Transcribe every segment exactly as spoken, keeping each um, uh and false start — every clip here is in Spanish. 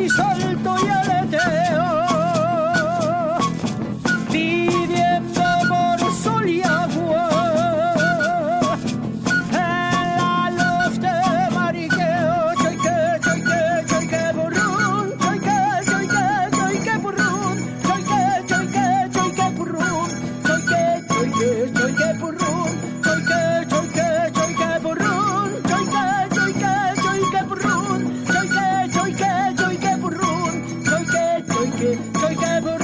salto y aleteo, pidiendo por sol y agua, en la luz de mariqueo, choique, choique, choique, burrún, choique, choique, choique, burrún, choique, choique, choique, burrún, choique, choique, choique, burrún, choique, choique, choique, burrún, choique, choique, choique, burrún, choique, choique, choique, burrún, choique, choique, choique, burrún.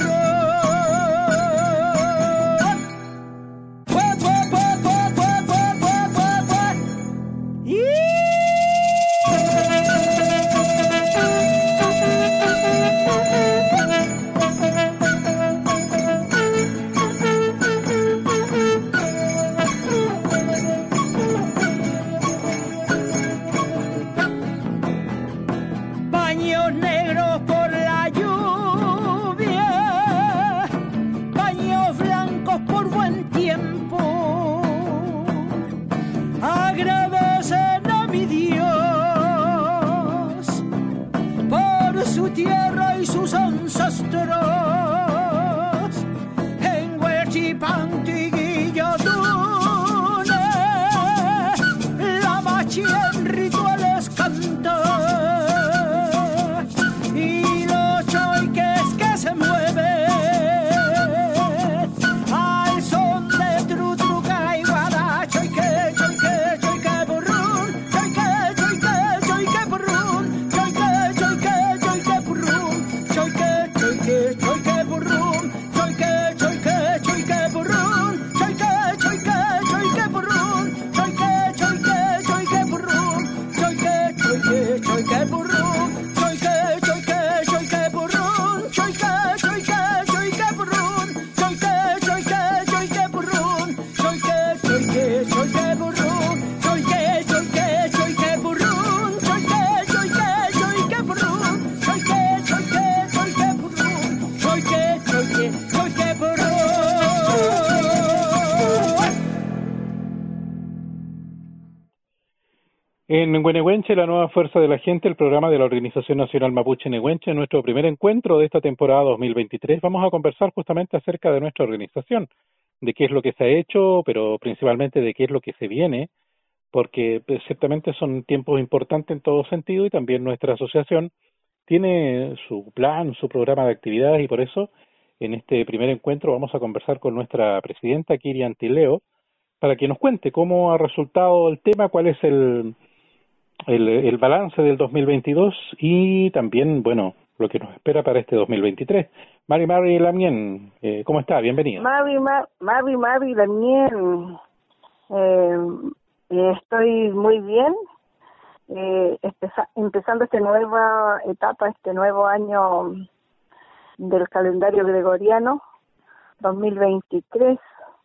Pue, pue, pue, pue, pue, pue, pue, pue, pue. Baños negros por la lluvia, baños blancos por buen tiempo, agradecen a mi Dios por su tierra y sus ancestros. En Huachipanto y Guillotunes, la machi en rituales canta, y los choiques que se mueven al son de trutruca y guara, choique, choique, choique, burrún, choique, choique, choique, burrún, choique, choique, choique, burrún, choique, choique, choique, burrún, choique, choique, choique, burrún, choique, choique, choique, burrún, choique, choique, choique, burrún, choique, choique, choique, burrún, choique, choique, choique, burrún, choique, choique, choique, burrún, choique, choique, choique, burrún, choique, choique, choique, burrún, choique, choique, choique, burrún, choique, choique, choique, burrún, choique, choique, choique, burrún, choique, choique, choique, burrún. En Güenehuenche, la nueva fuerza de la gente, el programa de la Organización Nacional Mapuche Nehuenche, en nuestro primer encuentro de esta temporada dos mil veintitrés, vamos a conversar justamente acerca de nuestra organización, de qué es lo que se ha hecho, pero principalmente de qué es lo que se viene, porque pues, ciertamente son tiempos importantes en todo sentido y también nuestra asociación tiene su plan, su programa de actividades y por eso en este primer encuentro vamos a conversar con nuestra presidenta Kirian Tileo para que nos cuente cómo ha resultado el tema, cuál es el El, el balance del dos mil veintidós y también, bueno, lo que nos espera para este dos mil veintitrés. Mari Mari Lamien, eh, ¿cómo está? Bienvenida. Mari, Mar, Mari, Mari Lamien, eh, eh, estoy muy bien, eh, empeza, empezando esta nueva etapa, este nuevo año del calendario gregoriano, dos mil veintitrés.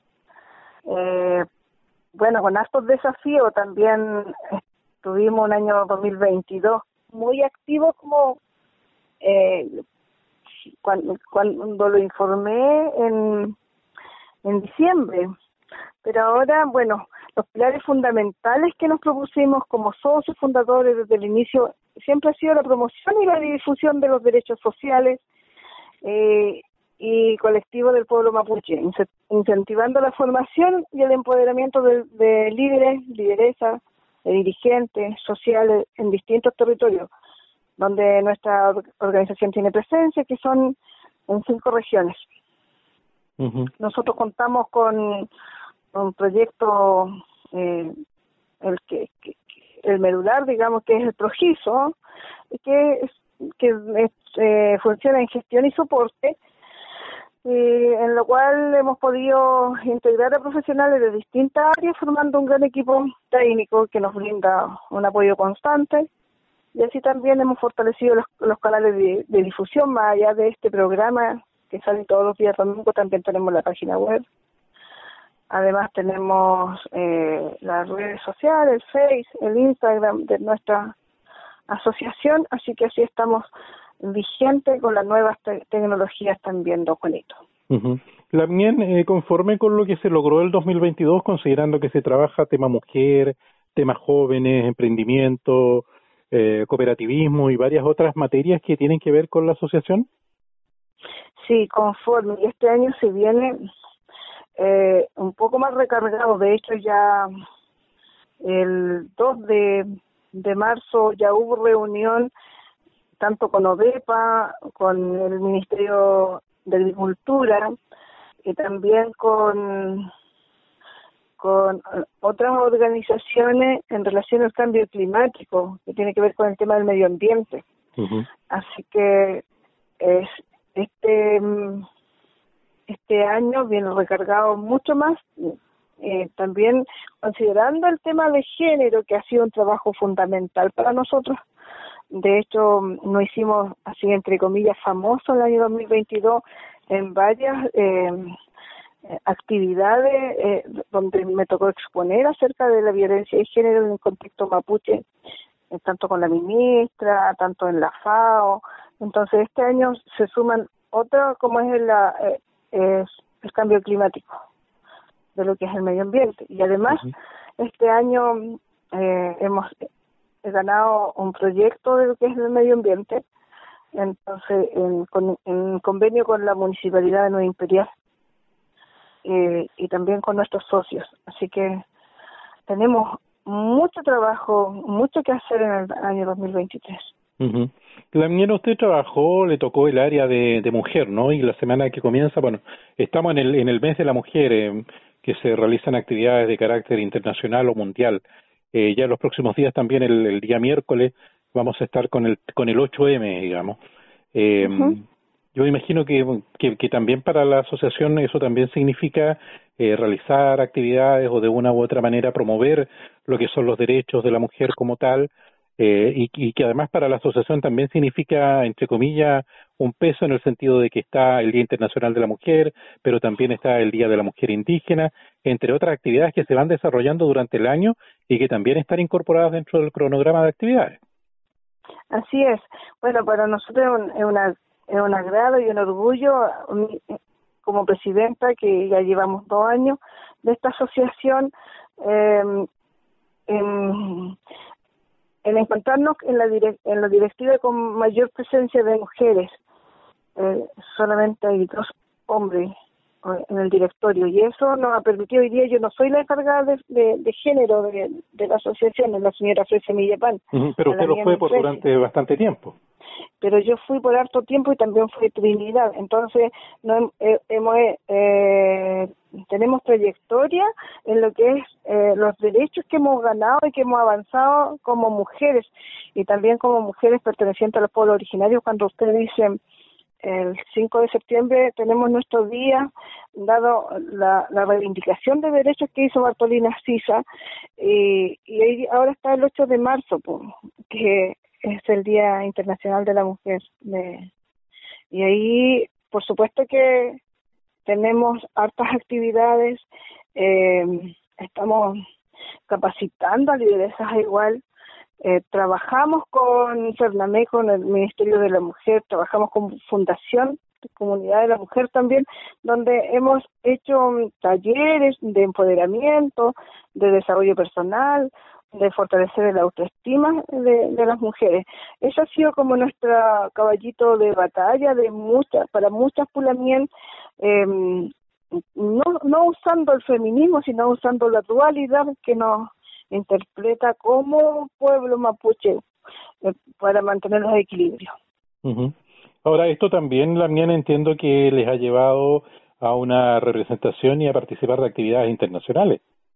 Eh, bueno, con hartos desafíos también. Tuvimos un año dos mil veintidós muy activo, como eh, cuando, cuando lo informé en, en diciembre. Pero ahora, bueno, los pilares fundamentales que nos propusimos como socios fundadores desde el inicio siempre ha sido la promoción y la difusión de los derechos sociales eh, y colectivos del pueblo mapuche, incentivando la formación y el empoderamiento de, de líderes, lideresas, de dirigentes sociales en distintos territorios, donde nuestra organización tiene presencia, que son en cinco regiones. Uh-huh. Nosotros contamos con un proyecto, eh, el que, que el medular, digamos, que es el Progiso, que, que eh, funciona en gestión y soporte, Eh, en lo cual hemos podido integrar a profesionales de distintas áreas formando un gran equipo técnico que nos brinda un apoyo constante, y así también hemos fortalecido los, los canales de, de difusión más allá de este programa que sale todos los días domingo. También tenemos la página web, además tenemos eh, las redes sociales, el Face, el Instagram de nuestra asociación, así que así estamos vigente con las nuevas te- tecnologías también, don Juanito. Uh-huh. Lamien, eh, conforme con lo que se logró el dos mil veintidós, considerando que se trabaja tema mujer, temas jóvenes, emprendimiento, eh, cooperativismo y varias otras materias que tienen que ver con la asociación. Sí, conforme. Y este año se viene eh, un poco más recargado. De hecho, ya el dos de, de marzo ya hubo reunión tanto con ODEPA, con el Ministerio de Agricultura y también con, con otras organizaciones en relación al cambio climático, que tiene que ver con el tema del medio ambiente. Uh-huh. Así que es, este este año viene recargado mucho más, eh, también considerando el tema de género, que ha sido un trabajo fundamental para nosotros. De hecho, nos hicimos, así entre comillas, famosos el año dos mil veintidós en varias eh, actividades eh, donde me tocó exponer acerca de la violencia de género en el contexto mapuche, eh, tanto con la ministra, tanto en la FAO. Entonces, este año se suman otra, como es, la, eh, es el cambio climático, de lo que es el medio ambiente. Y además, uh-huh. este año eh, hemos he ganado un proyecto de lo que es el medio ambiente, entonces en, con, en convenio con la Municipalidad de Nueva Imperial eh, y también con nuestros socios. Así que tenemos mucho trabajo, mucho que hacer en el año dos mil veintitrés. Uh-huh. También usted trabajó, le tocó el área de, de mujer, ¿no? Y la semana que comienza, bueno, estamos en el, en el mes de la mujer, eh, que se realizan actividades de carácter internacional o mundial. Eh, ya en los próximos días también, el, el día miércoles, vamos a estar con el con el ocho eme, digamos. Eh, uh-huh. Yo imagino que, que, que también para la asociación eso también significa eh, realizar actividades o de una u otra manera promover lo que son los derechos de la mujer como tal, eh, y, y que además para la asociación también significa, entre comillas, un peso en el sentido de que está el Día Internacional de la Mujer, pero también está el Día de la Mujer Indígena, entre otras actividades que se van desarrollando durante el año y que también están incorporadas dentro del cronograma de actividades. Así es. Bueno, para nosotros es un, es una, es un agrado y un orgullo como presidenta, que ya llevamos dos años de esta asociación, eh, en, en encontrarnos en la, direct, en la directiva con mayor presencia de mujeres. Eh, solamente hay dos hombres en el directorio, y eso nos ha permitido. Hoy día yo no soy la encargada de, de, de género de, de la asociación, es la señora Fresa Millapán. Uh-huh, pero usted lo fue por durante bastante tiempo. Pero yo fui por harto tiempo y también fui Trinidad. Entonces, no, eh, hemos, eh, tenemos trayectoria en lo que es eh, los derechos que hemos ganado y que hemos avanzado como mujeres, y también como mujeres pertenecientes a los pueblos originarios. Cuando usted dice el cinco de septiembre tenemos nuestro día, dado la, la reivindicación de derechos que hizo Bartolina Sisa, y, y ahora está el ocho de marzo, pues, que es el Día Internacional de la Mujer. De, y ahí, por supuesto que tenemos hartas actividades, eh, estamos capacitando a lideresas igual. Eh, trabajamos con Fernamé, con el Ministerio de la Mujer, trabajamos con Fundación de Comunidad de la Mujer también, donde hemos hecho um, talleres de empoderamiento, de desarrollo personal, de fortalecer el autoestima de, de las mujeres. Eso ha sido como nuestro caballito de batalla de muchas, para muchas pulamien, eh, no, no usando el feminismo, sino usando la dualidad que nos interpreta como pueblo mapuche, eh, para mantener los equilibrios. Uh-huh. Ahora, esto también, también entiendo que les ha llevado a una representación y a participar de actividades internacionales.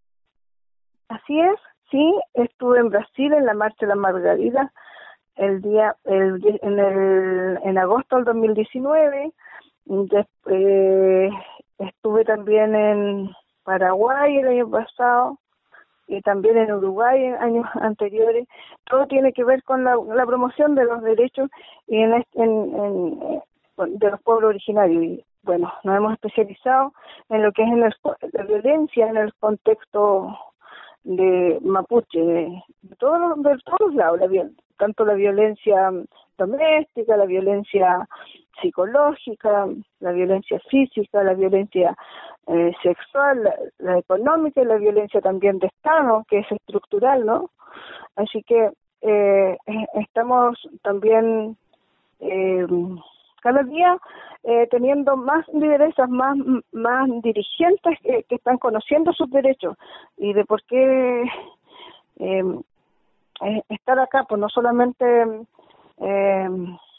Así es, sí, estuve en Brasil en la Marcha de la Margarita el día, el, en, el, en agosto del dos mil diecinueve, Después, eh, estuve también en Paraguay el año pasado, y también en Uruguay en años anteriores. Todo tiene que ver con la, la promoción de los derechos y en, en, en, de los pueblos originarios. Y bueno, nos hemos especializado en lo que es en el, la violencia en el contexto de mapuche, de, de, todo, de todos lados, la, tanto la violencia doméstica, la violencia psicológica, la violencia física, la violencia eh, sexual, la, la económica y la violencia también de Estado, que es estructural, ¿no? Así que eh, estamos también eh, cada día eh, teniendo más lideresas, más más dirigentes que, que están conociendo sus derechos y de por qué eh, eh, estar acá, pues no solamente eh,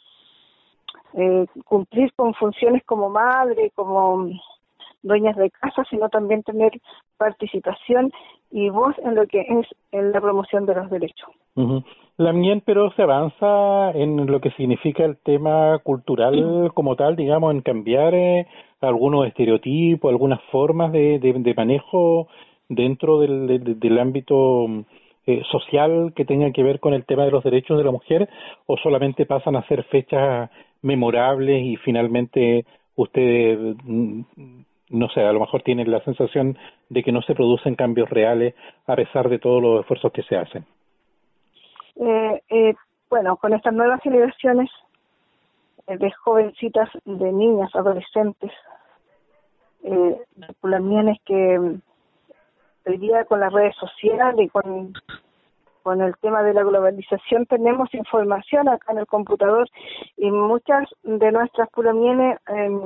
eh, cumplir con funciones como madre, como dueñas de casa, sino también tener participación y voz en lo que es en la promoción de los derechos. Uh-huh. También, pero se avanza en lo que significa el tema cultural como tal, digamos, en cambiar eh, algunos estereotipos, algunas formas de, de, de manejo dentro del, de, del ámbito eh, social que tengan que ver con el tema de los derechos de la mujer, o solamente pasan a ser fechas memorables y finalmente ustedes, no sé, a lo mejor tienen la sensación de que no se producen cambios reales a pesar de todos los esfuerzos que se hacen. Eh, eh, bueno, con estas nuevas generaciones eh, de jovencitas, de niñas, adolescentes, eh, pulamienes que hoy día con las redes sociales y con, con el tema de la globalización tenemos información acá en el computador y muchas de nuestras pulamienes eh,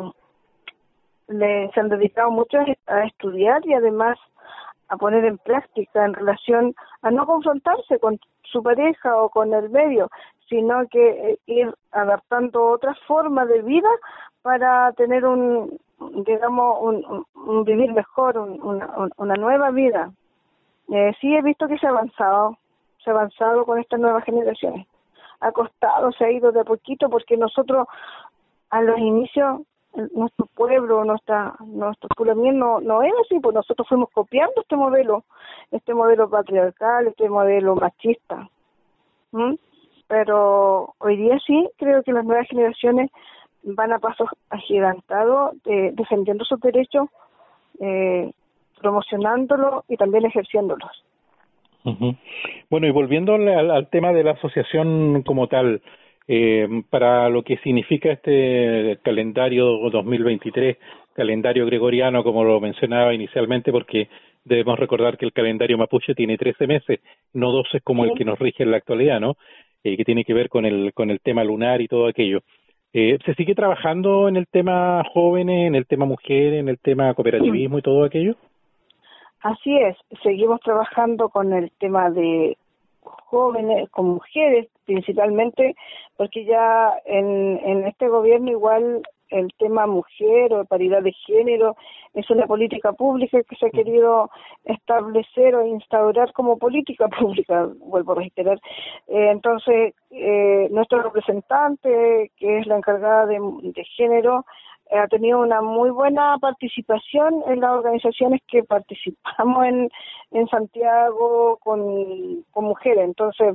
le, se han dedicado mucho a estudiar y además a poner en práctica en relación a no confrontarse con su pareja o con el medio, sino que eh, ir adaptando otras formas de vida para tener un, digamos, un, un, un vivir mejor, un, una, una nueva vida. Eh, sí he visto que se ha avanzado, se ha avanzado con estas nuevas generaciones. Ha costado, se ha ido de a poquito porque nosotros a los inicios nuestro pueblo, nuestra nuestro pueblo no, no era así, pues nosotros fuimos copiando este modelo, este modelo patriarcal, este modelo machista. ¿Mm? Pero hoy día sí creo que las nuevas generaciones van a pasos agigantados, eh, defendiendo sus derechos, eh, promocionándolos y también ejerciéndolos. Uh-huh. Bueno, y volviendo al, al tema de la asociación como tal, Eh, para lo que significa este calendario dos mil veintitrés, calendario gregoriano, como lo mencionaba inicialmente, porque debemos recordar que el calendario mapuche tiene trece meses, no doce como el que nos rige en la actualidad, ¿no? Eh, que tiene que ver con el con el tema lunar y todo aquello. Eh, ¿Se sigue trabajando en el tema jóvenes, en el tema mujeres, en el tema cooperativismo y todo aquello? Así es, seguimos trabajando con el tema de jóvenes, con mujeres principalmente, porque ya en, en este gobierno igual el tema mujer o paridad de género es una política pública que se ha querido establecer o instaurar como política pública, vuelvo a reiterar. Eh, entonces, eh, nuestro representante, que es la encargada de, de género, eh, ha tenido una muy buena participación en las organizaciones que participamos en, en Santiago con, con mujeres. Entonces,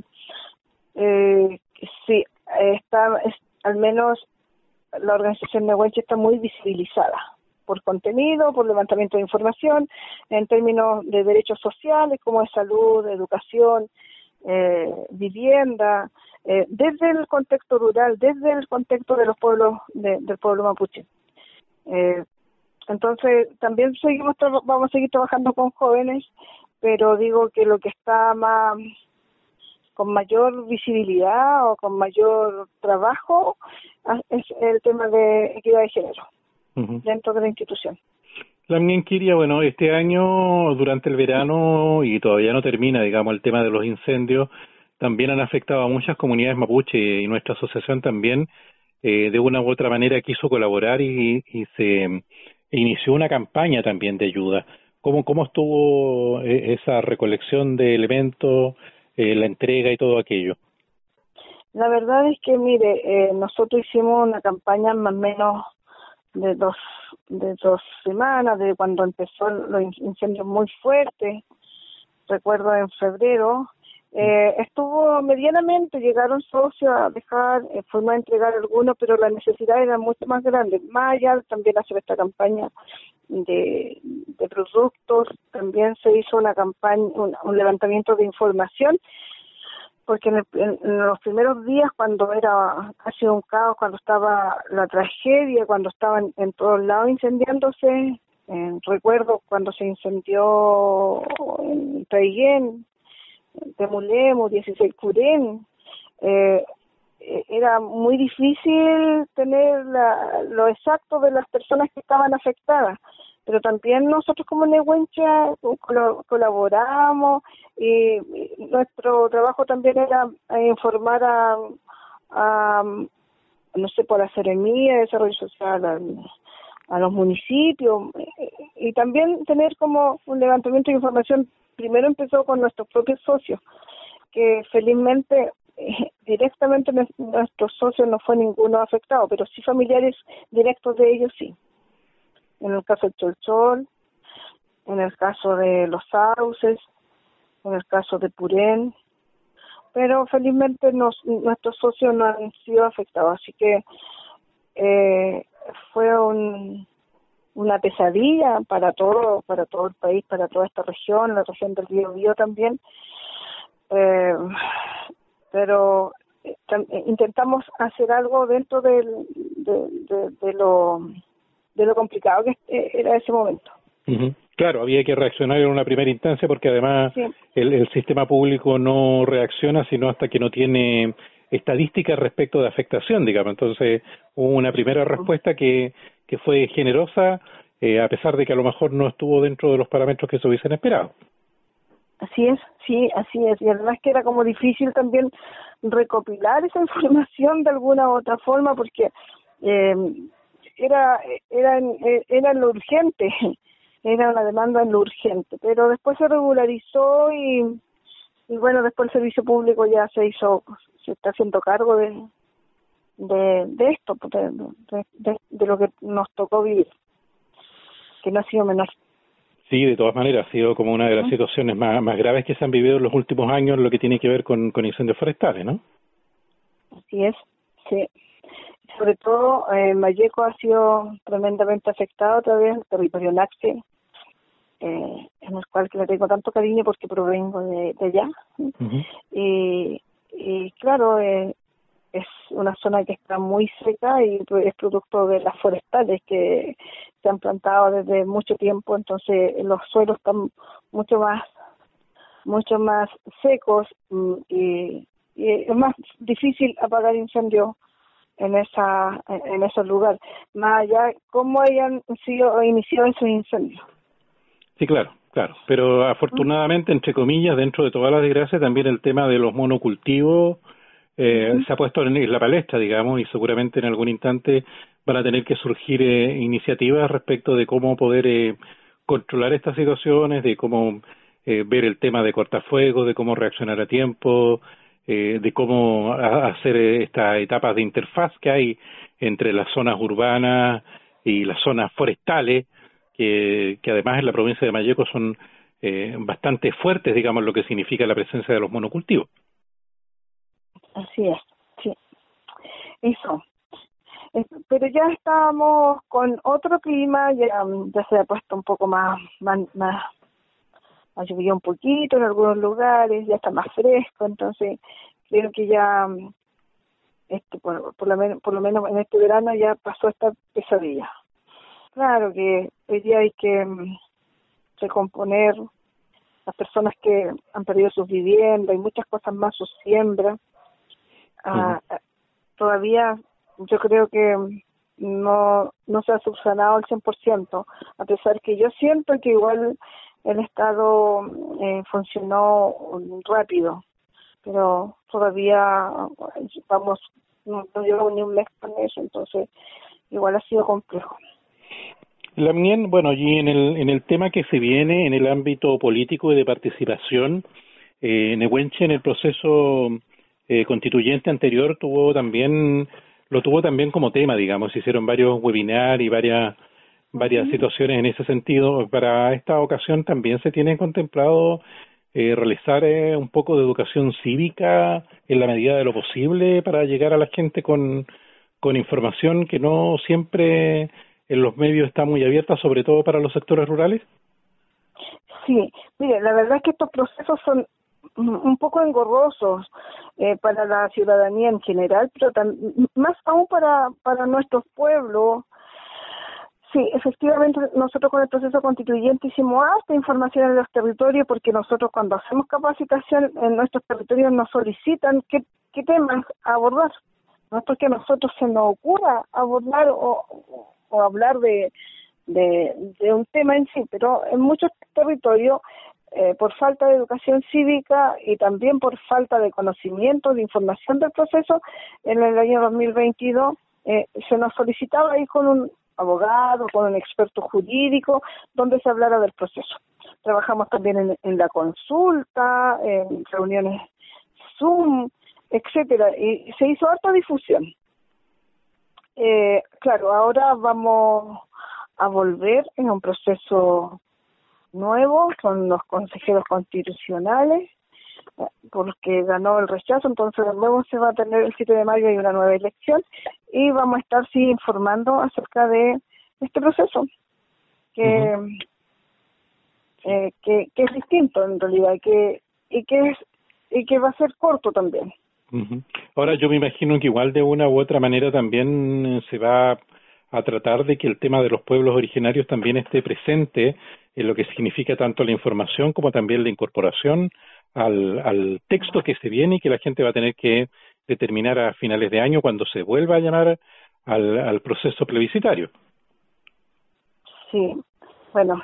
eh, sí, está, es, al menos la organización Nehuenche está muy visibilizada por contenido, por levantamiento de información, en términos de derechos sociales como de salud, educación, eh, vivienda, eh, desde el contexto rural, desde el contexto de los pueblos, de, del pueblo mapuche. Eh, entonces, también seguimos vamos a seguir trabajando con jóvenes, pero digo que lo que está más con mayor visibilidad o con mayor trabajo es el tema de equidad de género uh-huh. dentro de la institución. También quería, bueno, este año durante el verano y todavía no termina, digamos, el tema de los incendios, también han afectado a muchas comunidades mapuche y nuestra asociación también eh, de una u otra manera quiso colaborar y, y se inició una campaña también de ayuda. ¿Cómo, cómo estuvo esa recolección de elementos, eh, la entrega y todo aquello? La verdad es que, mire, eh, nosotros hicimos una campaña más o menos de dos de dos semanas, de cuando empezó los incendios muy fuertes, recuerdo en febrero. Eh, estuvo medianamente, llegaron socios a dejar, eh, fuimos a entregar algunos, pero la necesidad era mucho más grande. Más allá también hacer esta campaña de, de productos, también se hizo una campaña, un, un levantamiento de información, porque en, el, en, en los primeros días, cuando era casi un caos, cuando estaba la tragedia, cuando estaban en todos lados incendiándose, eh, recuerdo cuando se incendió en Traiguén, de Mulemo, dieciséis Purén, eh, era muy difícil tener la, lo exacto de las personas que estaban afectadas, pero también nosotros como Nehuencha col- colaboramos y, y nuestro trabajo también era informar a, a no sé, por la Seremía de Desarrollo Social, a, a los municipios, y también tener como un levantamiento de información. Primero empezó con nuestros propios socios, que felizmente eh, directamente nuestros socios no fue ninguno afectado, pero sí familiares directos de ellos sí. En el caso del Cholchol, en el caso de los Sauces, en el caso de Purén, pero felizmente nos, nuestros socios no han sido afectados, así que eh, fue un, una pesadilla para todo, para todo el país, para toda esta región, la región del Biobío también. Eh, pero eh, intentamos hacer algo dentro del, de, de, de lo de lo complicado que era ese momento. Uh-huh. Claro, había que reaccionar en una primera instancia porque además sí. el, el sistema público no reacciona sino hasta que no tiene estadísticas respecto de afectación, digamos. Entonces hubo una primera respuesta que, que fue generosa, eh, a pesar de que a lo mejor no estuvo dentro de los parámetros que se hubiesen esperado. Así es, sí, así es. Y además que era como difícil también recopilar esa información de alguna u otra forma porque eh, era, era, era en lo urgente, era una demanda en lo urgente. Pero después se regularizó y, y bueno, después el servicio público ya se hizo, se está haciendo cargo de, de, de esto, de, de, de, de lo que nos tocó vivir, que no ha sido menor. Sí, de todas maneras, ha sido como una de las situaciones más, más graves que se han vivido en los últimos años en lo que tiene que ver con, con incendios forestales, ¿no? Así es, sí. Sobre todo, eh, Malleco ha sido tremendamente afectado otra vez, el territorio Naxe, eh, en el cual que le tengo tanto cariño porque provengo de, de allá. Uh-huh. Y, y claro, eh, es una zona que está muy seca y es producto de las forestales que se han plantado desde mucho tiempo, entonces los suelos están mucho más mucho más secos y, y es más difícil apagar incendios en esa en esos lugares, más allá cómo hayan sido iniciados esos incendios. Sí, claro, claro, pero afortunadamente, entre comillas, dentro de toda la desgracia, también el tema de los monocultivos Eh, uh-huh. se ha puesto en la palestra, digamos, y seguramente en algún instante van a tener que surgir eh, iniciativas respecto de cómo poder eh, controlar estas situaciones, de cómo eh, ver el tema de cortafuegos, de cómo reaccionar a tiempo, eh, de cómo a, hacer eh, estas etapas de interfaz que hay entre las zonas urbanas y las zonas forestales, que, que además en la provincia de Malleco son eh, bastante fuertes, digamos, lo que significa la presencia de los monocultivos. Así es, sí. Eso. Pero ya estábamos con otro clima, ya, ya se ha puesto un poco más, más, más, ha llovido un poquito en algunos lugares, ya está más fresco, entonces creo que ya, este, por, por, lo menos, por lo menos en este verano ya pasó esta pesadilla. Claro que hoy día hay que um, recomponer las personas que han perdido sus viviendas y muchas cosas más, sus siembras. Uh, uh, todavía yo creo que no no se ha subsanado al cien por ciento, a pesar que yo siento que igual el Estado eh, funcionó rápido, pero todavía vamos, no, no llevamos ni un mes con eso, entonces igual ha sido complejo. Lamien, bueno, allí en el en el tema que se viene en el ámbito político y de participación, eh, Nehuenche en el proceso Eh, constituyente anterior tuvo también lo tuvo también como tema, digamos, se hicieron varios webinars y varias varias uh-huh. situaciones en ese sentido. Para esta ocasión también se tiene contemplado eh, realizar eh, un poco de educación cívica en la medida de lo posible para llegar a la gente con con información que no siempre en los medios está muy abierta, sobre todo para los sectores rurales. Sí, mire, la verdad es que estos procesos son un poco engorrosos eh, para la ciudadanía en general, pero tam- más aún para para nuestros pueblos. Sí, efectivamente, nosotros con el proceso constituyente hicimos harta información en los territorios, porque nosotros cuando hacemos capacitación en nuestros territorios nos solicitan qué, qué temas abordar. No es porque a nosotros se nos ocurra abordar o, o hablar de, de, de un tema en sí, pero en muchos territorios, eh, por falta de educación cívica y también por falta de conocimiento, de información del proceso, en el año dos mil veintidós eh, se nos solicitaba ir con un abogado, con un experto jurídico, donde se hablara del proceso. Trabajamos también en, en la consulta, en reuniones Zoom, etcétera, y se hizo harta difusión. Eh, claro, ahora vamos a volver en un proceso nuevo con los consejeros constitucionales, porque ganó el rechazo, entonces luego se va a tener el siete de mayo hay una nueva elección y vamos a estar sí informando acerca de este proceso que uh-huh. eh, que, que es distinto en realidad y que y que es y que va a ser corto también. Uh-huh. Ahora yo me imagino que igual de una u otra manera también se va a tratar de que el tema de los pueblos originarios también esté presente en lo que significa tanto la información como también la incorporación al, al texto que se viene y que la gente va a tener que determinar a finales de año cuando se vuelva a llamar al, al proceso plebiscitario. Sí, bueno,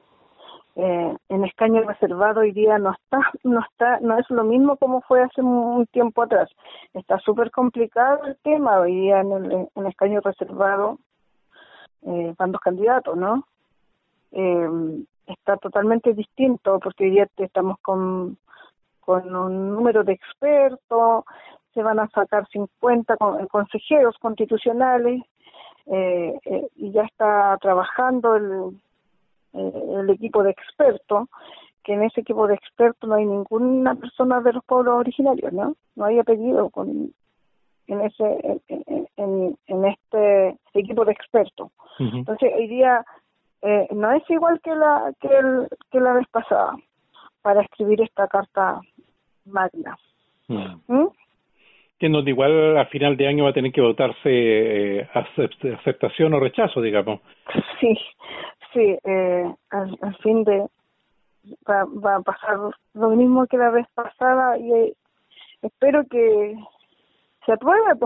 eh, en escaño reservado hoy día no está, no está, no es lo mismo como fue hace un tiempo atrás. Está súper complicado el tema hoy día en el en escaño reservado. Eh, van dos candidatos, ¿no? Eh, está totalmente distinto porque hoy día estamos con, con un número de expertos, se van a sacar cincuenta con, consejeros constitucionales eh, eh, y ya está trabajando el, eh, el equipo de expertos, que en ese equipo de expertos no hay ninguna persona de los pueblos originarios, ¿no? No hay apellido con en ese en, en, en este equipo de expertos. Uh-huh. Entonces hoy día eh, no es igual que la que, el, que la vez pasada para escribir esta carta magna. Uh-huh. ¿Mm? Que en donde igual a final de año va a tener que votarse eh, aceptación o rechazo, digamos. Sí, sí, eh, al, al fin de va, va a pasar lo mismo que la vez pasada y eh, espero que se apruebe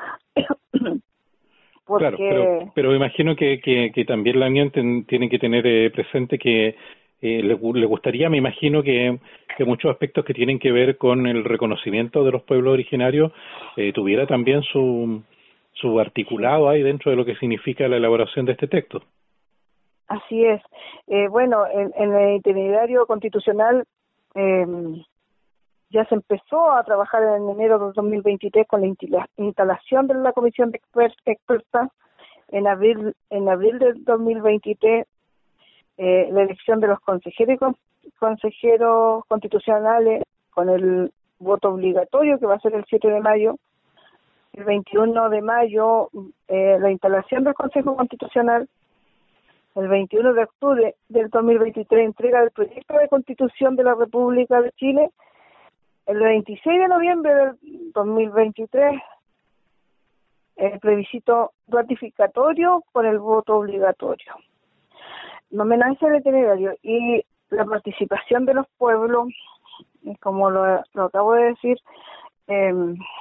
porque... Claro, pero, pero imagino que, que, que también la Unión ten, tiene que tener eh, presente que eh, le, le gustaría, me imagino que, que muchos aspectos que tienen que ver con el reconocimiento de los pueblos originarios eh, tuviera también su, su articulado ahí dentro de lo que significa la elaboración de este texto. Así es. Eh, bueno, en, en el itinerario constitucional eh, ya se empezó a trabajar en enero de dos mil veintitrés con la instalación de la comisión de expertas. En abril en abril del dos mil veintitrés eh, la elección de los consejeros y con, consejeros constitucionales con el voto obligatorio que va a ser el siete de mayo. El veintiuno de mayo eh, la instalación del Consejo Constitucional. El veintiuno de octubre del dos mil veintitrés entrega del proyecto de Constitución de la República de Chile. El veintiséis de noviembre del dos mil veintitrés, el plebiscito ratificatorio con el voto obligatorio. No homenaje al itinerario y la participación de los pueblos, como lo, lo acabo de decir, eh,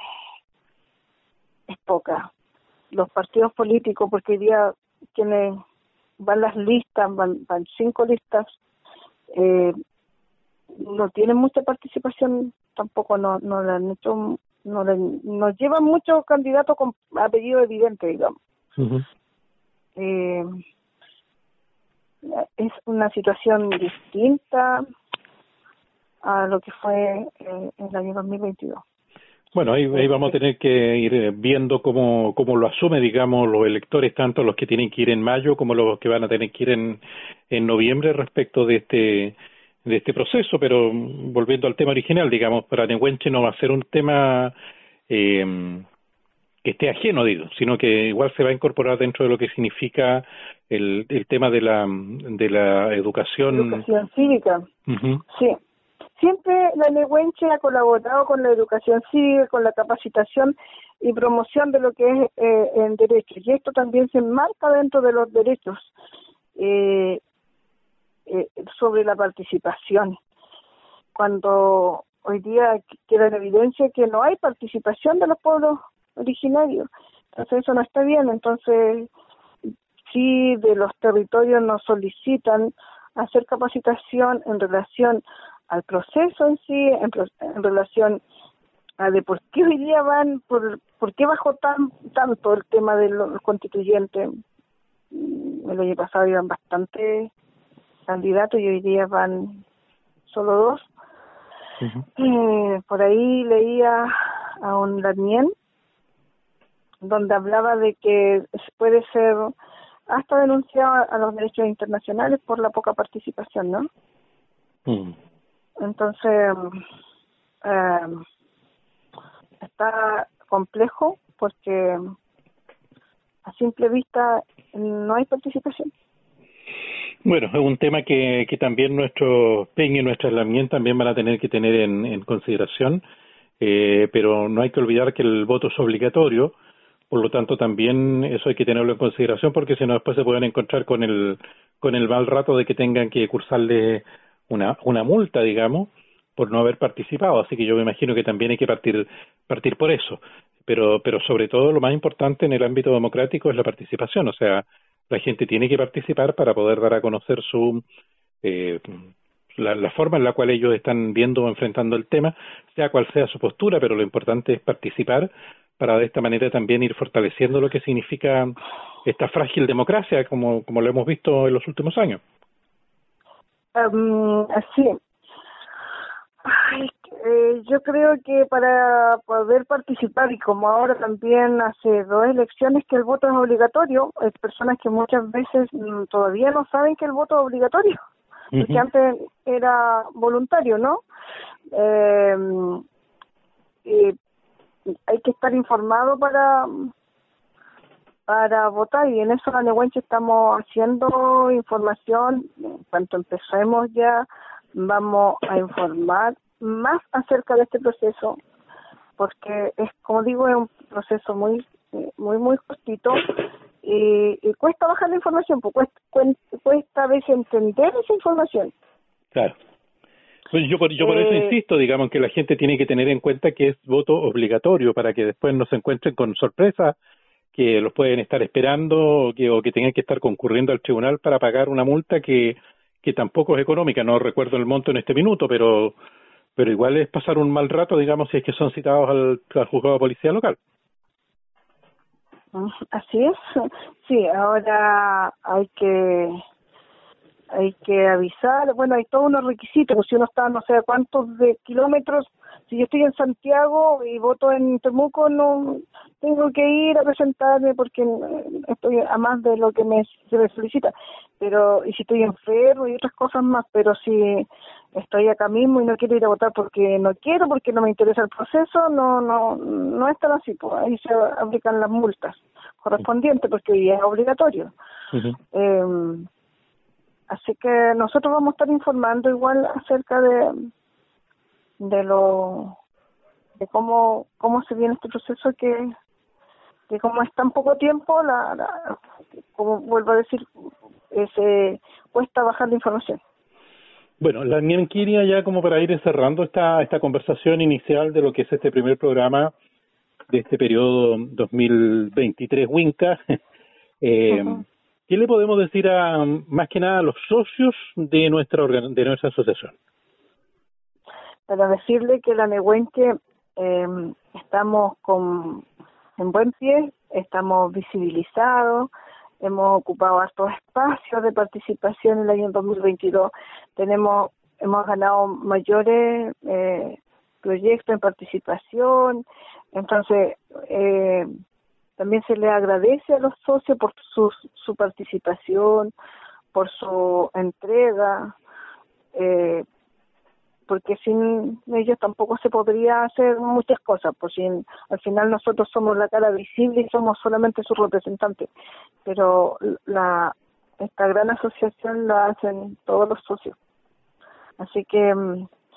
es poca. Los partidos políticos, porque hoy día quienes van las listas, van, van cinco listas, eh, no tienen mucha participación. Tampoco no no le han hecho, no le, nos llevan muchos candidatos con apellido evidente, digamos. Uh-huh. Eh, es una situación distinta a lo que fue eh, en el año dos mil veintidós. Bueno, ahí, ahí vamos a tener que ir viendo cómo, cómo lo asume, digamos, los electores, tanto los que tienen que ir en mayo como los que van a tener que ir en, en noviembre respecto de este de este proceso, pero volviendo al tema original, digamos, para Nehuenche no va a ser un tema eh, que esté ajeno, digo, sino que igual se va a incorporar dentro de lo que significa el, el tema de la de la educación. Educación cívica. Uh-huh. Sí, siempre la Nehuenche ha colaborado con la educación cívica, con la capacitación y promoción de lo que es eh, en derechos, y esto también se enmarca dentro de los derechos eh, eh, sobre la participación. Cuando hoy día queda en evidencia que no hay participación de los pueblos originarios, entonces eso no está bien. Entonces, sí, de los territorios nos solicitan hacer capacitación en relación al proceso en sí, en, en relación a de por qué hoy día van, por, por qué bajó tan tanto el tema de los constituyentes. El año pasado iban bastantes candidatos y hoy día van solo dos. Uh-huh. Eh, por ahí leía a un Larmién donde hablaba de que puede ser hasta denunciado a los derechos internacionales por la poca participación, ¿no? Uh-huh. Entonces, eh, está complejo porque a simple vista no hay participación. Bueno, es un tema que, que también nuestro P E N y nuestra Lamien también van a tener que tener en, en consideración, eh, pero no hay que olvidar que el voto es obligatorio, por lo tanto también eso hay que tenerlo en consideración porque si no después se pueden encontrar con el con el mal rato de que tengan que cursarle una una multa, digamos, por no haber participado, así que yo me imagino que también hay que partir partir por eso, pero pero sobre todo lo más importante en el ámbito democrático es la participación, o sea, la gente tiene que participar para poder dar a conocer su eh, la, la forma en la cual ellos están viendo o enfrentando el tema, sea cual sea su postura, pero lo importante es participar para de esta manera también ir fortaleciendo lo que significa esta frágil democracia, como como lo hemos visto en los últimos años. Um, así Ay, eh, yo creo que para poder participar, y como ahora también hace dos elecciones que el voto es obligatorio, hay personas que muchas veces mm, todavía no saben que el voto es obligatorio, uh-huh. porque antes era voluntario, ¿no? Eh, eh, hay que estar informado para para votar, y en eso la Nehuenche estamos haciendo información. En cuanto empecemos ya vamos a informar más acerca de este proceso, porque es, como digo, es un proceso muy muy muy cortito y, y cuesta bajar la información, pues cuesta, cuesta a veces entender esa información. Claro. Pues yo por, yo por eh, eso insisto, digamos, que la gente tiene que tener en cuenta que es voto obligatorio para que después no se encuentren con sorpresas que los pueden estar esperando o que, o que tengan que estar concurriendo al tribunal para pagar una multa que que tampoco es económica, no recuerdo el monto en este minuto, pero pero igual es pasar un mal rato, digamos, si es que son citados al, al juzgado de policía local. Así es, sí, ahora hay que hay que avisar, bueno, hay todos unos requisitos, pues si uno está no sé a cuántos de kilómetros, si yo estoy en Santiago y voto en Temuco, no tengo que ir a presentarme porque estoy a más de lo que me, se me solicita, pero y si estoy enfermo y otras cosas más, pero si estoy acá mismo y no quiero ir a votar porque no quiero, porque no me interesa el proceso, no no no es tan así, pues ahí se aplican las multas correspondientes porque hoy es obligatorio. Uh-huh. eh, así que nosotros vamos a estar informando igual acerca de de lo de cómo cómo se viene este proceso, que que como es tan poco tiempo, la, la como vuelvo a decir, se cuesta bajar la información. Bueno, la Lamien quería ya como para ir cerrando esta esta conversación inicial de lo que es este primer programa de este periodo dos mil veintitrés Winca. eh, uh-huh. ¿Qué le podemos decir a más que nada a los socios de nuestra organ- de nuestra asociación? Para decirle que la Nehuenche eh, estamos con en buen pie, estamos visibilizados, hemos ocupado hartos espacios de participación en el año dos mil veintidós, tenemos hemos ganado mayores eh, proyectos en participación, entonces eh, también se le agradece a los socios por su, su participación, por su entrega, eh, porque sin ellos tampoco se podría hacer muchas cosas, por si en, al final nosotros somos la cara visible y somos solamente sus representantes, pero la esta gran asociación la hacen todos los socios. Así que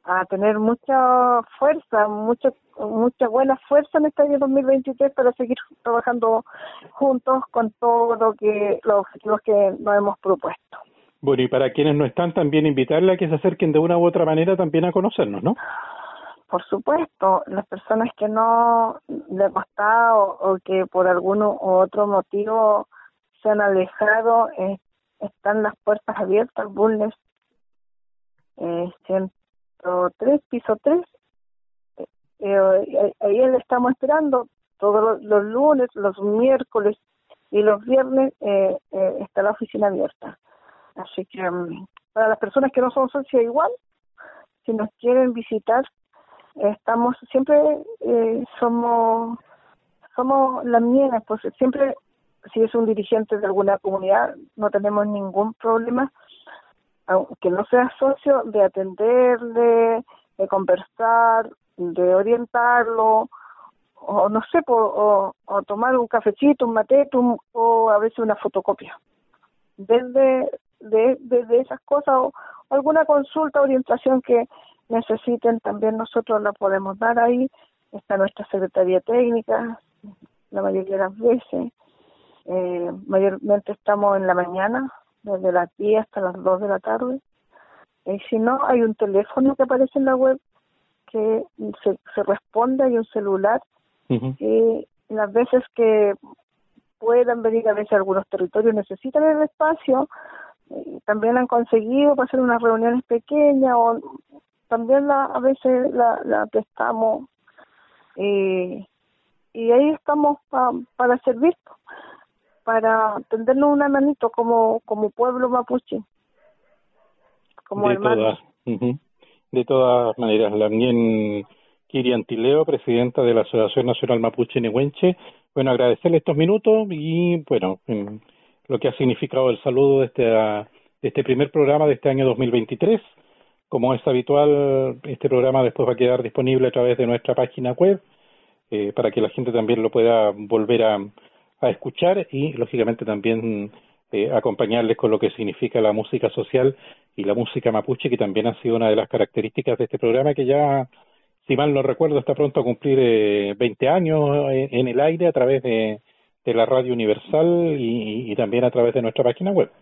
a tener mucha fuerza, mucha mucha buena fuerza en este año dos mil veintitrés para seguir trabajando juntos con todo lo que los objetivos que nos hemos propuesto. Bueno, y para quienes no están, también invitarle a que se acerquen de una u otra manera también a conocernos, ¿no? Por supuesto, las personas que no les ha costado o que por alguno u otro motivo se han alejado, eh, están las puertas abiertas, Bulnes eh, ciento tres, piso tres. Eh, eh, ahí le estamos esperando todos los, los lunes, los miércoles y los viernes eh, eh, está la oficina abierta. Así que um, para las personas que no son socios igual, si nos quieren visitar, estamos siempre eh, somos somos las mielas, pues siempre si es un dirigente de alguna comunidad no tenemos ningún problema, aunque no sea socio, de atenderle, de conversar, de orientarlo, o no sé, po, o, o tomar un cafecito, un matetum, o a veces una fotocopia. Desde de, de, de esas cosas, o alguna consulta, orientación que necesiten, también nosotros la podemos dar ahí. Está nuestra secretaría técnica, la mayoría de las veces. Eh, mayormente estamos en la mañana, desde las diez hasta las dos de la tarde. Y si no, hay un teléfono que aparece en la web que se, se responde, hay un celular. Uh-huh. Y las veces que puedan venir, a veces algunos territorios necesitan el espacio, eh, también han conseguido para hacer unas reuniones pequeñas, o también la, a veces la, la prestamos, eh, y ahí estamos pa, para servir, para tendernos una manito como como pueblo mapuche, como de hermanos. Todas, uh-huh. De todas maneras, también Kiri Antileo, presidenta de la Asociación Nacional Mapuche Nehuenche, bueno, agradecerle estos minutos y, bueno, lo que ha significado el saludo de este, de este primer programa de este año dos mil veintitrés. Como es habitual, este programa después va a quedar disponible a través de nuestra página web, eh, para que la gente también lo pueda volver a, a escuchar y, lógicamente, también eh, acompañarles con lo que significa la música social y la música mapuche, que también ha sido una de las características de este programa, que ya, si mal no recuerdo, está pronto a cumplir eh, veinte años en, en el aire a través de, de la Radio Universal y, y también a través de nuestra página web.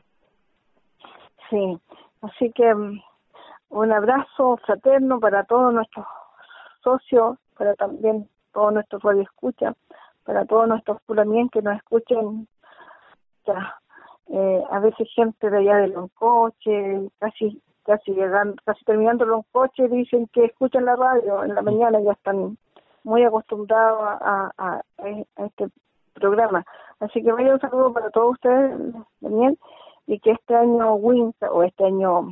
Sí, así que un abrazo fraterno para todos nuestros socios, para también todos nuestros radioescuchas, para todos nuestros pulamien que nos escuchen, ya, eh, a veces gente de allá de Loncoche, casi casi llegando, casi terminando Loncoche, dicen que escuchan la radio en la mañana, ya están muy acostumbrados a, a, a este programa. Así que vaya un saludo para todos ustedes también, y que este año Winter, o este año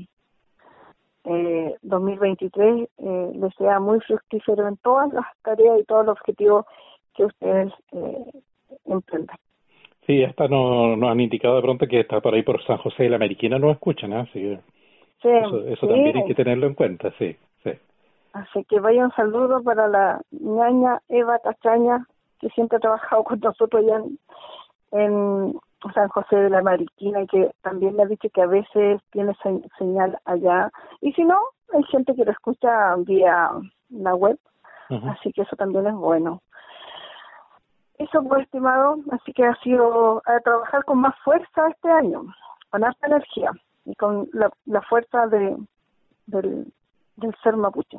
Eh, dos mil veintitrés eh, les sea muy fructífero en todas las tareas y todos los objetivos que ustedes eh, emprendan. Sí, hasta nos, nos han indicado de pronto que está por ahí por San José de la Mariquina, nos escuchan, ¿eh? Así que sí, eso, eso sí. También hay que tenerlo en cuenta, sí, sí. Así que vaya un saludo para la ñaña Eva Cachaña, que siempre ha trabajado con nosotros allá en, en San José de la Mariquina, y que también me ha dicho que a veces tiene se- señal allá, y si no, hay gente que lo escucha vía la web, uh-huh. Así que eso también es bueno. Eso, pues, estimado, así que ha sido a trabajar con más fuerza este año, con harta energía y con la, la fuerza de del, del ser mapuche.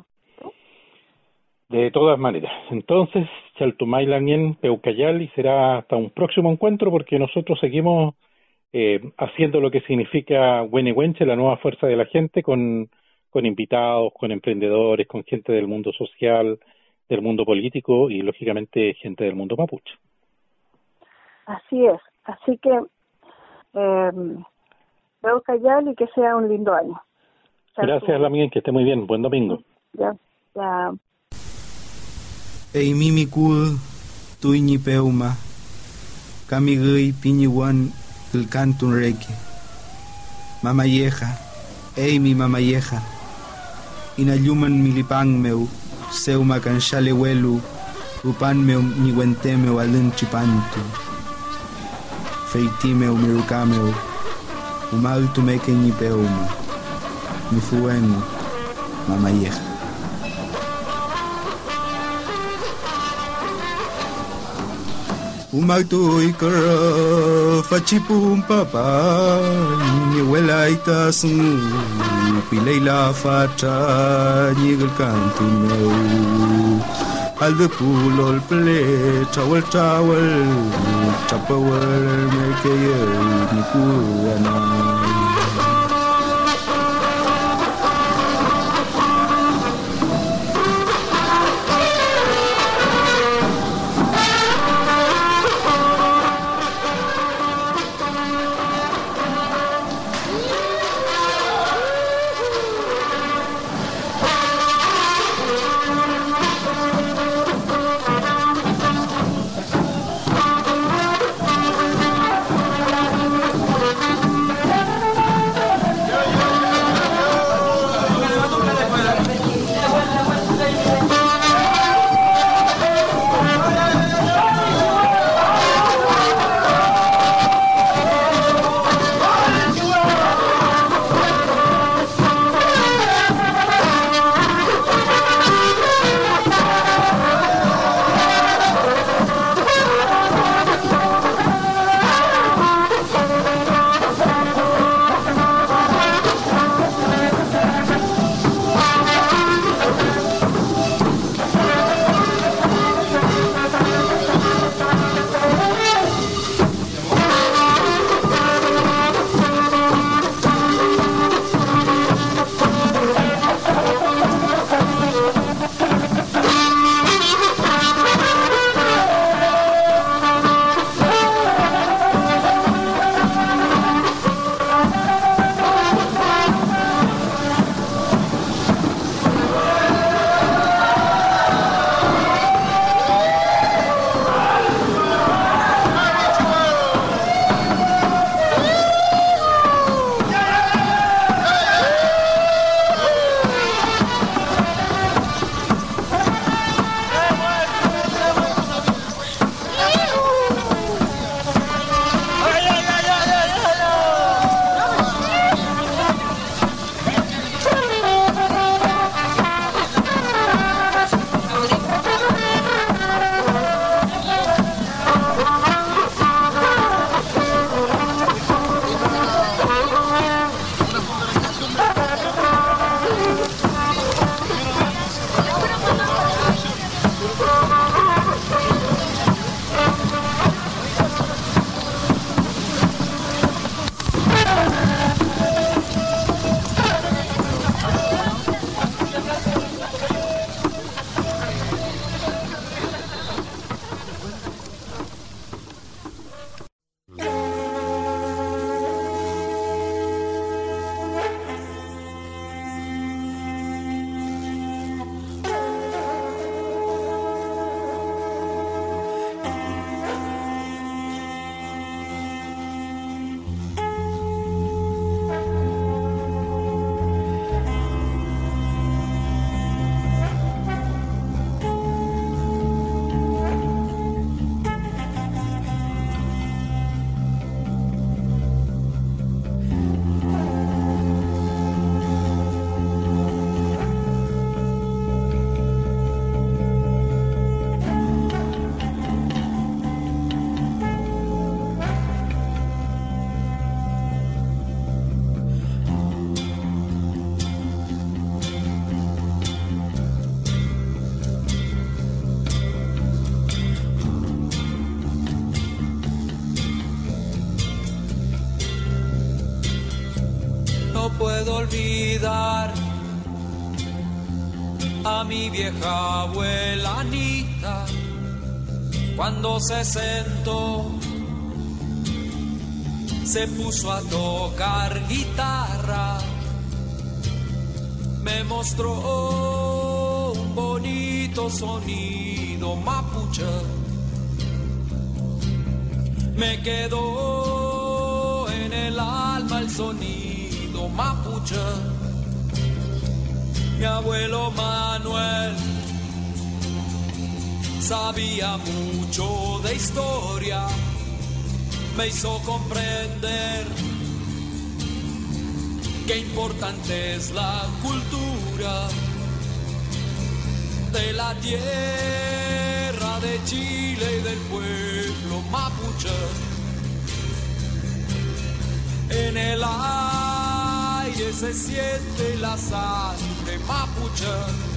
De todas maneras, entonces, Chaltumay Lanien Peucayal, y será hasta un próximo encuentro, porque nosotros seguimos eh, haciendo lo que significa Huenehuenche, la nueva fuerza de la gente, con, con invitados, con emprendedores, con gente del mundo social, del mundo político y, lógicamente, gente del mundo mapuche. Así es, así que eh, Peucayal, y que sea un lindo año. Gracias, Lanien, que esté muy bien, buen domingo. Ya, ya. Ei mimikul tuiñi peuma kamigui piñiwan el cantun reiki mamayeja ei mi mamayeja inayuman milipang meu seuma canchale huelu upan meu niwentemeu alun chipantu feitimeu mirukameu umaltu meke ni peuma mi fuenu mamayeja. Umagtu'y kara Fachipum papa Niwelay tasung Pilay la fata Nigel cantuneu Al de pulol ple Tawal tawal Tapawal Mekeye Nikuyanay puedo olvidar a mi vieja abuela Anita cuando se sentó, se puso a tocar guitarra, me mostró un bonito sonido mapuche, me quedó en el alma el sonido mapuche. Mi abuelo Manuel sabía mucho de historia, me hizo comprender qué importante es la cultura de la tierra tierra de Chile y del pueblo mapuche. En el aire se siente la sangre mapuche.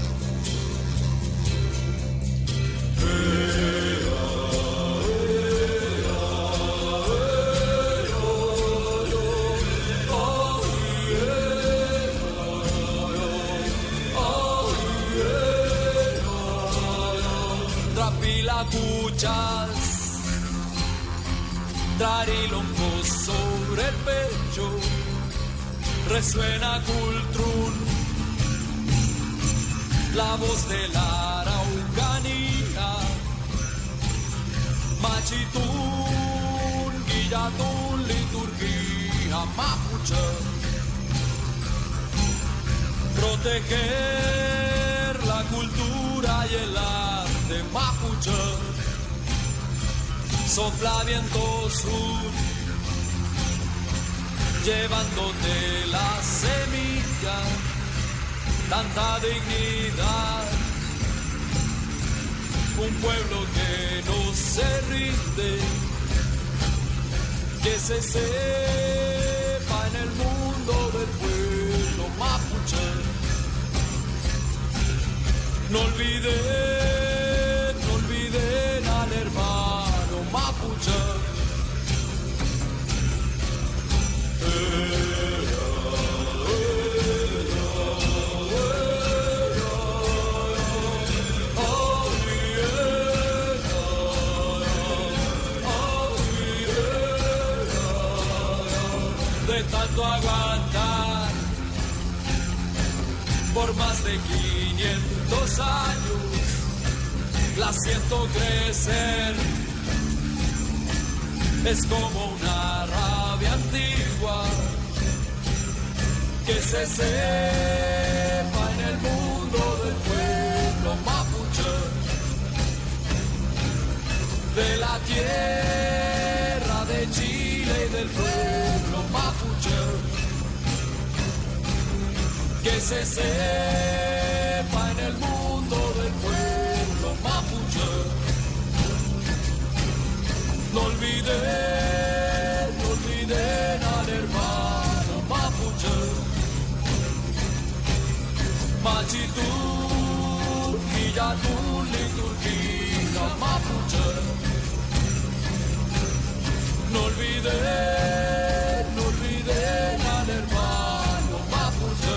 Trapilacuchas, trarilongos sobre el pecho, resuena cultrún, la voz de la araucanía, machitún, guillatún, liturgia mapuche, proteger la cultura y el arte mapuche, sopla viento sur, llevándote la semilla, tanta dignidad, un pueblo que no se rinde, que se sepa en el mundo del pueblo mapuche. No olviden, no olviden al hermano mapuche. De tanto aguantar por más de quinientos años, la siento crecer. Es como una rabia antigua que se sepa en el mundo del pueblo mapuche, de la tierra de Chile y del pueblo mapuche. Que se sepa en el mundo del pueblo mapuche. No olviden, no olviden al hermano mapuche. Machitún, guillatún, liturgia mapuche. No olviden, no olviden al hermano mapuche.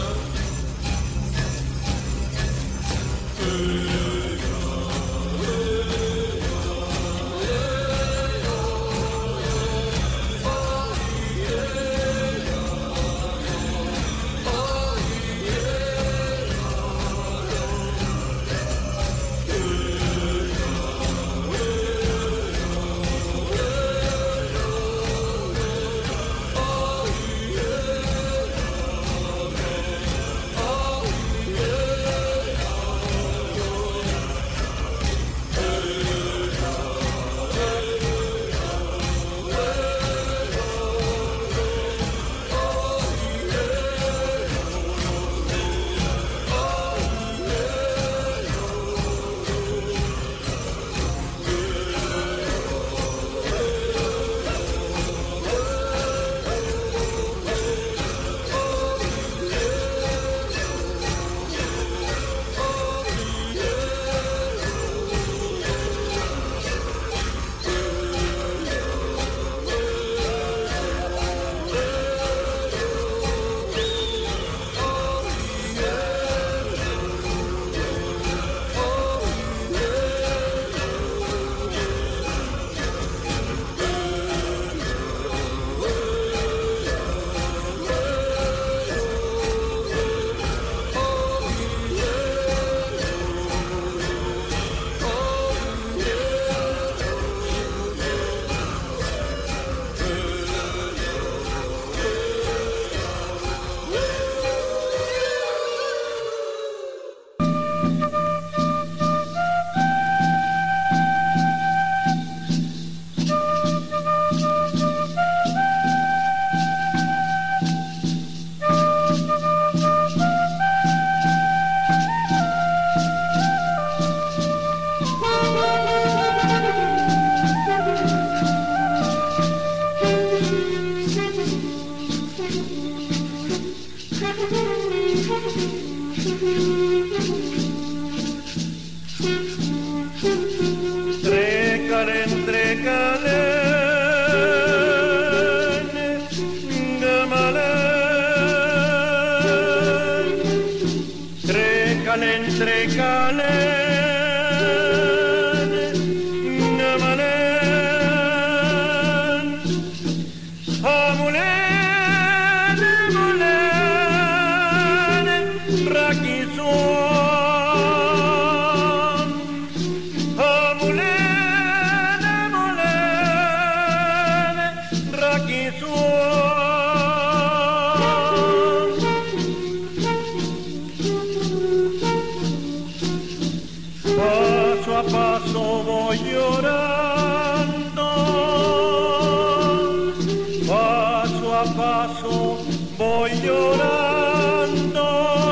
paso voy llorando,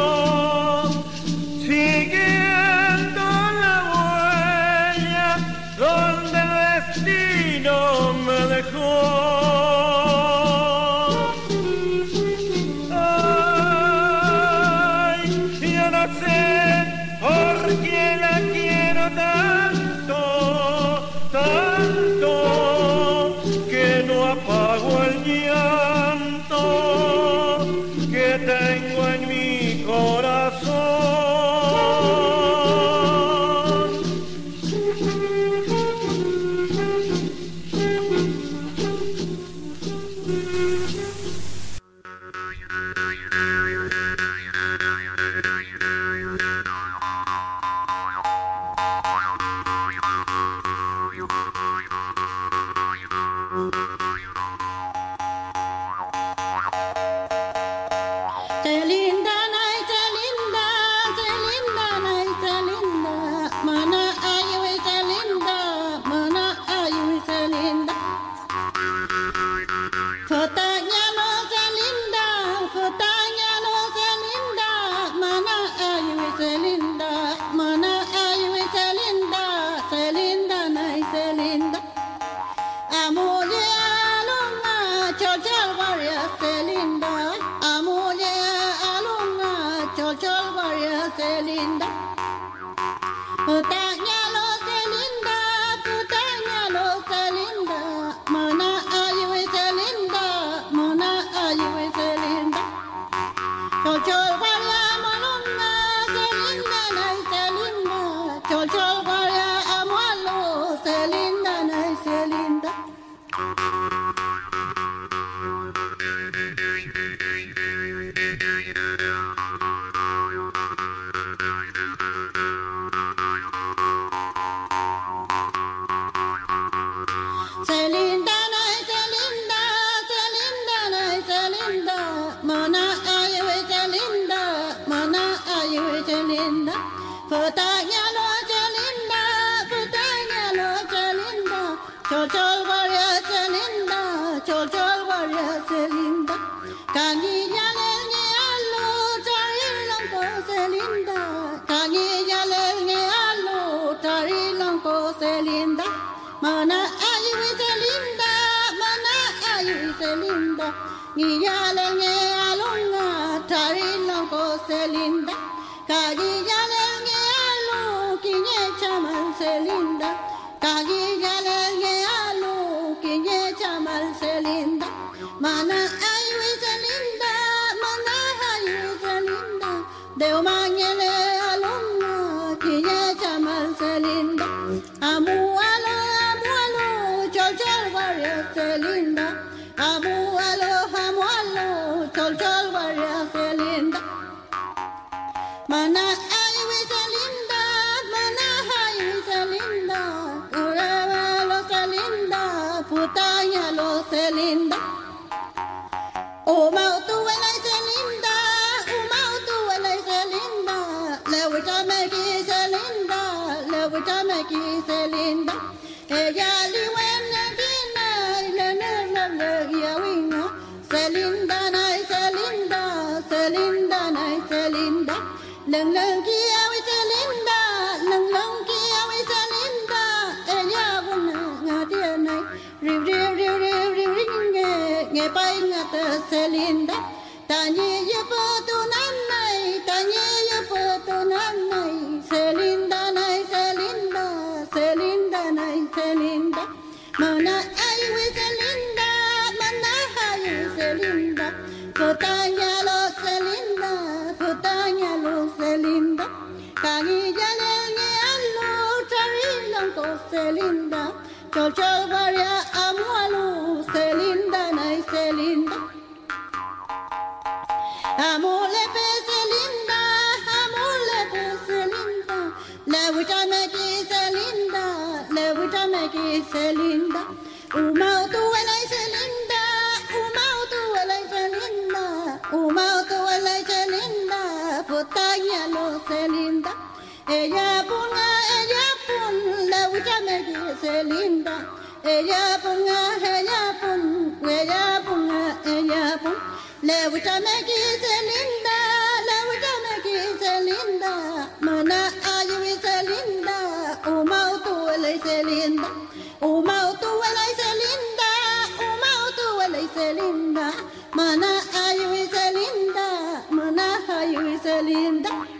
siguiendo la huella donde el destino me dejó. Ay, yo no sé por qué la quiero tanto, tanto, que no apago el llanto que tengo en mi corazón. Celinda, nay, Celinda, Celinda, nay, Celinda, mana ayu Celinda, mana ayu Celinda. Fotonya no Celinda, fotonya no Celinda, mana ayu Celinda, mana ayu Celinda, Celinda, nay, Celinda. Amore alunga, chol-chol varia Celinda, amore alunga, chol-chol varia Celinda. Putanya lo Celinda, putanya lo Celinda, mana ayu Celinda, mana ayu Celinda. Chol-chol varia malunga, Celinda, nay, Celinda, chol-chol varia amualo, Celinda, nay, Celinda. Celinda, nay, Celinda, Celinda, nay, Celinda, mana ayu Celinda, mana ayu Celinda. Fotonya lo Celinda, fotonya lo Celinda, chol-chol varia Celinda, chol-chol varia Celinda. Kangiya lelnge allo, tarilonko Celinda, kangiya lelnge allo, tarilonko Celinda. Mana ayu Celinda, mana ayu Celinda, ngiya lelnge alunga, tarilonko Celinda. Kangiya lelnge allo, kinye chamal Celinda, kangiya lelnge allo, kinye chamal Celinda. Mana ayu Celinda, mana ayu Celinda, deu mangele alunga, kinye chamal Celinda. Amu alo, amu alo, chol-chol varia Celinda, amu alo, amu alo, chol-chol varia Celinda. Mana ayu Celinda, mana ayu Celinda, urebe lo Celinda, putanya lo Celinda. Umau tu elai Celinda, umau tu elai Celinda, lewita meki Celinda, lewita meki Celinda. Ella liwena dina, lene lene yawina, Celinda nay Celinda, Celinda nay Celinda. Leng leng kiawi Celinda, leng leng kiawi Celinda, ella guna ngadia nay, riu riu riu riu riu riu nge nge pai ngata Celinda. Tanya ye petu nanai, tanya ye petu nanai, Celinda nay Celinda, Celinda nay Celinda. Mana ayu Celinda, mana ayu Celinda, fotonya lo Celinda, fotonya lo Celinda. Kangiya lelnge allo, tarilonko Celinda, chol-chol varia amualo, Celinda nay Celinda. Amole pe Celinda, amole pe Celinda, lewita meki Celinda, lewita meki Celinda. Umau tu elai Celinda, umau tu elai Celinda, umau tu elai Celinda, fotonya lo Celinda. Ella punga, ella pun, lewita meki Celinda. Ella punga, ella pun, ella punga, ella Lewita me quise linda, lewita me quise linda, mana ayu ise linda, umau tu ise linda, umau tu ise linda, umau tu ise linda, mana ayu ise linda, mana ayu ise linda.